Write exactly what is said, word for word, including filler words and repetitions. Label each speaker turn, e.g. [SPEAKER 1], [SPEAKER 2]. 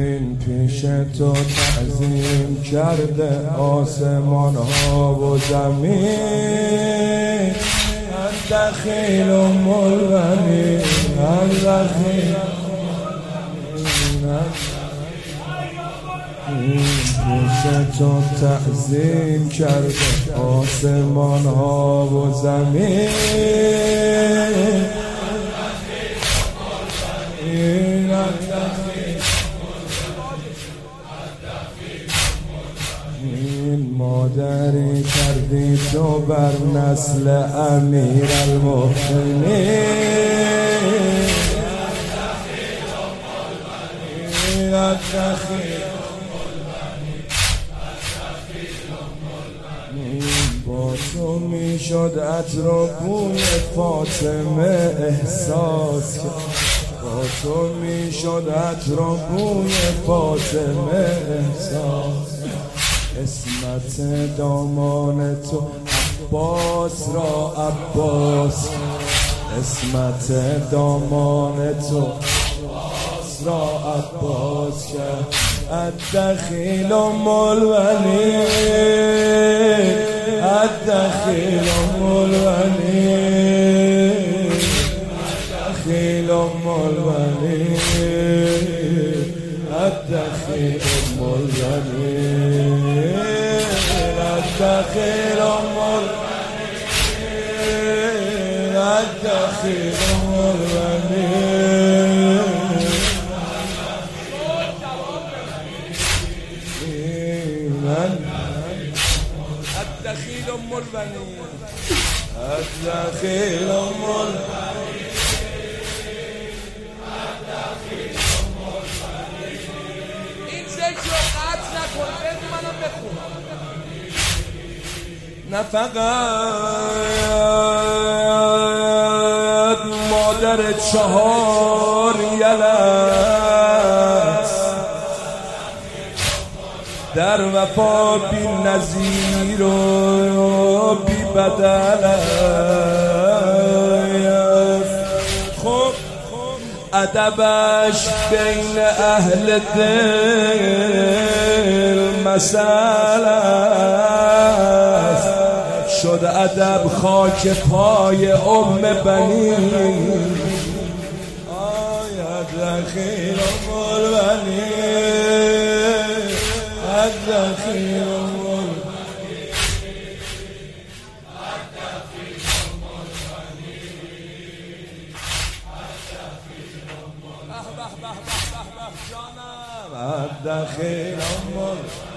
[SPEAKER 1] این پیش تو تعظیم کرده آسمان ها و زمین، الدخیل و ملغنی الدخیل این پیش تو تعظیم کرده آسمان ها و زمین، این مادری کردی تو بر نسل امیر المؤمنین، با تو می شد عطر و بوی فاطمه احساس کرد، با تو می شد عطر و بوی فاطمه احساس، اسمت دامان تو عباس را عباس، اسمت دامان تو عباس را عباس کرد، الدخیل ام الولید الدخیل ام الولید الدخیل ام الولید الدخیل ام الولید الدخیل ام الولید الدخیل ام الولید الدخیل ام الولید الدخیل ام الولید
[SPEAKER 2] این ذکر رو قطع نکن، بگو منم بخون.
[SPEAKER 1] نه فقط مادر چهار یلت در وفا بی نظیر و بی بدل خب ادبش بین اهل دل مسئله شد ادب خاک پای ام بنی، آیا دخیل ام الولید الدخیل ام الولید الدخیل ام الولید الدخیل ام الولید